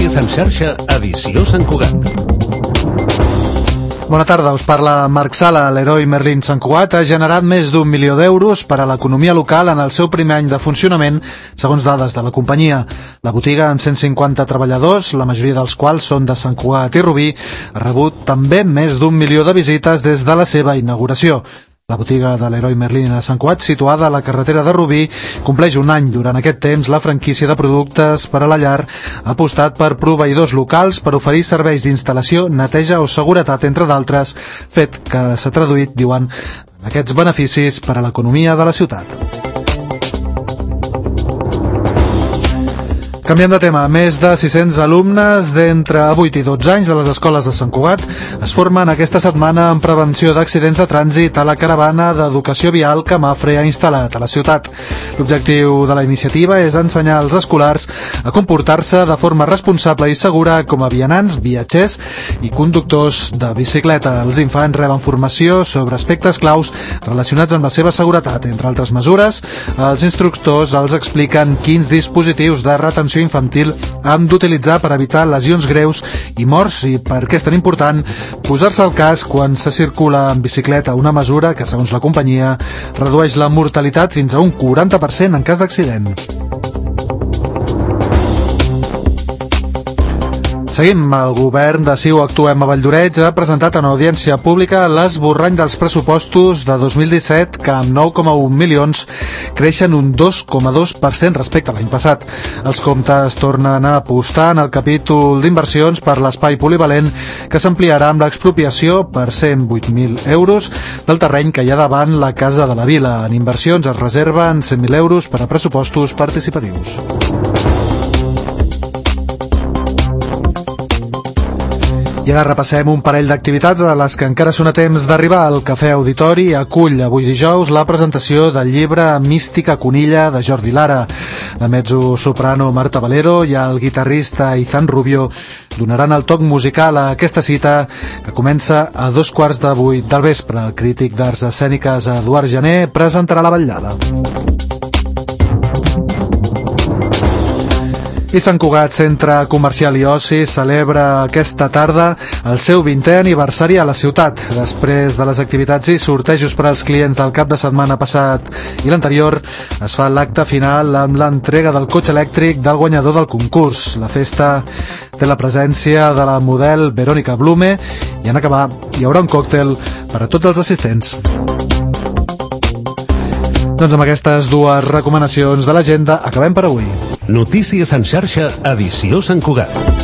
Notícies en xarxa, edició Sant Cugat. Bona tarda, us parla Marc Sala. Leroy Merlin Sant Cugat ha generat més d'1 milió d'euros per a l'economia local en el seu primer any de funcionament, segons dades de la companyia. La botiga, amb 150 treballadors, la majoria dels quals són de Sant Cugat i Rubí, ha rebut també més d'1 milió de visites des de la seva inauguració. La botiga de Leroy Merlin a Sant Cugat, situada a la carretera de Rubí, compleix un any. Durant aquest temps, la franquícia de productes per a la llar ha apostat per proveïdors locals per oferir serveis d'instal·lació, neteja o seguretat, entre d'altres, fet que s'ha traduït, diuen, en aquests beneficis per a l'economia de la ciutat. Canviant de tema, més de 600 alumnes d'entre 8 i 12 anys de les escoles de Sant Cugat es formen aquesta setmana en prevenció d'accidents de trànsit a la caravana d'educació vial que Mapfre ha instal·lat a la ciutat. L'objectiu de la iniciativa és ensenyar als escolars a comportar-se de forma responsable i segura com a vianants, viatgers i conductors de bicicleta. Els infants reben formació sobre aspectes claus relacionats amb la seva seguretat. Entre altres mesures, els instructors els expliquen quins dispositius de retenció infantil han d'utilitzar per evitar lesions greus i morts i per què és tan important posar-se al casc quan se circula en bicicleta, una mesura que, segons la companyia, redueix la mortalitat fins a un 40% en cas d'accident. Seguim. El govern de Ciu Actuem a Valldoreix ha presentat en audiència pública l'esborrany dels pressupostos de 2017 que amb 9,1 milions creixen un 2,2% respecte a l'any passat. Els comptes tornen a apostar en el capítol d'inversions per l'espai polivalent que s'ampliarà amb l'expropiació per 108.000 euros del terreny que hi ha davant la Casa de la Vila. En inversions es reserven 100.000 euros per a pressupostos participatius. I ara repassem un parell d'activitats a les que encara són a temps d'arribar. El Cafè Auditori acull avui dijous la presentació del llibre Mística Conilla de Jordi Lara. La mezzosoprano Marta Valero i el guitarrista Izan Rubio donaran el toc musical a aquesta cita que comença a 7:15 del vespre. El crític d'arts escèniques Eduard Jané presentarà la vetllada. I Sant Cugat Centre Comercial i Oci celebra aquesta tarda el seu 20è aniversari a la ciutat. Després de les activitats i sortejos per als clients del cap de setmana passat i l'anterior, es fa l'acte final amb l'entrega del cotxe elèctric del guanyador del concurs. La festa té la presència de la model Verònica Blume i en acabar hi haurà un còctel per a tots els assistents. Doncs amb aquestes dues recomanacions de l'agenda acabem per avui. Notícies en xarxa, edició Sant Cugat.